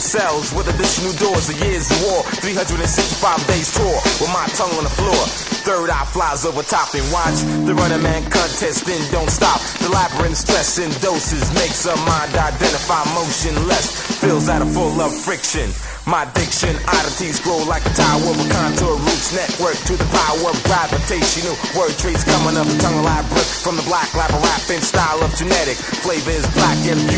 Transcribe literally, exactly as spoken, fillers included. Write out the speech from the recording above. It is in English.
cells with additional doors. A year's war, three hundred sixty-five days tour with my tongue on the floor. Third eye flies over top and watch the running man contest, then don't stop. The labyrinth stress in doses makes a mind identify motionless. Feels out of full of friction. My diction, oddities grow like a tower of a contour roots network to the power of gravitational word traits coming up the tongue labyrinth from the black labyrinth in style of genetic flavor is black and beauty.